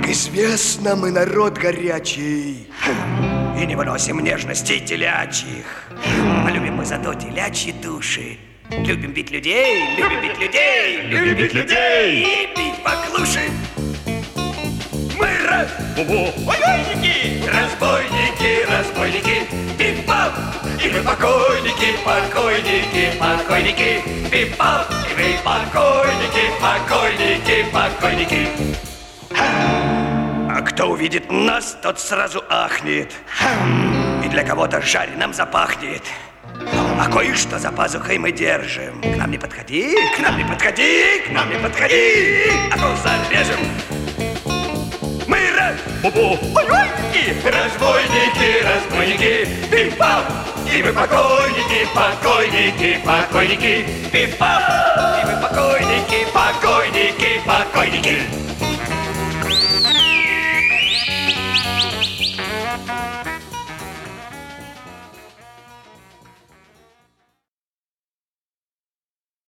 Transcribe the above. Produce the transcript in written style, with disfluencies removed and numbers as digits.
Как известно, мы народ горячий и не выносим нежностей телячьих. А любим мы зато телячьи души. Любим бить людей, любим бить людей, любим бить людей и бить поклуши. Мы разбойники, разбойники, разбойники, бим-бам, и мы покойники, покойники, покойники, бим-бам, и мы покойники, покойники, покойники. А кто увидит нас, тот сразу ахнет, и для кого-то жареным запахнет. А кое-что за пазухой мы держим. К нам не подходи, к нам не подходи, к нам не подходи, а то зарежем. Мы разбойники, разбойники, разбойники, бим-бам, и мы покойники, покойники, покойники, бим-бам, и мы покойники, покойники, покойники.